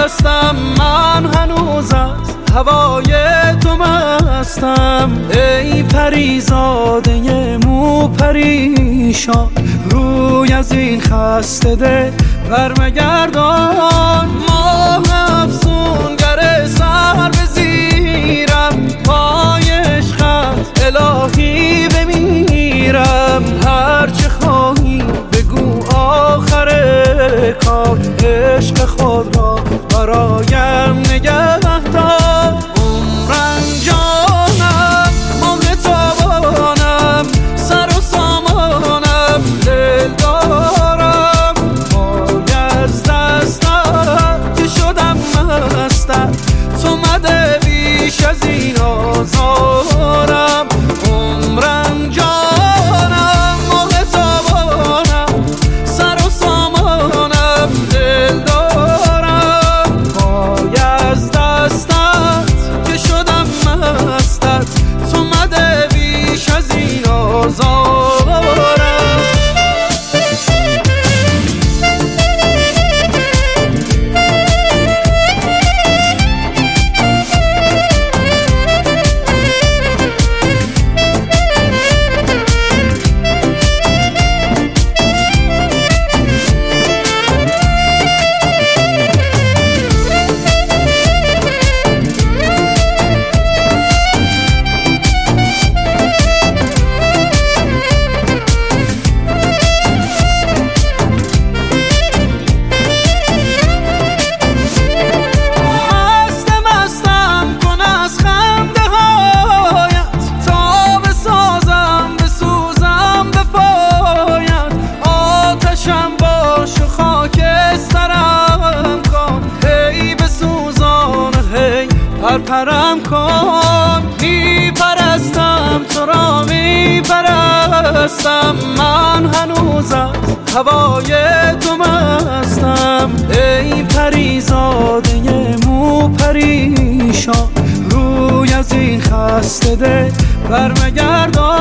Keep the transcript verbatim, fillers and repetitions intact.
هستم، من هنوز از هوای تو مستم. ای پریزاده مو پریشان، روی از این خسته دل برمگردان. ماه افسونگر سر به زیرم، پای عشقت الهی بمیرم. هرچه خواهی بگو آخر کار، عشق خود را برایم نگه دار. عمرم جانم ماه تابانم، سر و سامانم دل دارم. پای از دستم که شدم مستم، تو مده بیش از این آزارم. عمرم جانم ماه تابانم، سر و سامانم دل دارم. پای از دستت که شدم مستت، تو مده بیش از این آزارم. پرم کن، میپرستم تو را میپرستم. من هنوز از هوای تو مستم. ای پریزاده مو پریشان، روی از این خسته دل برمگردان.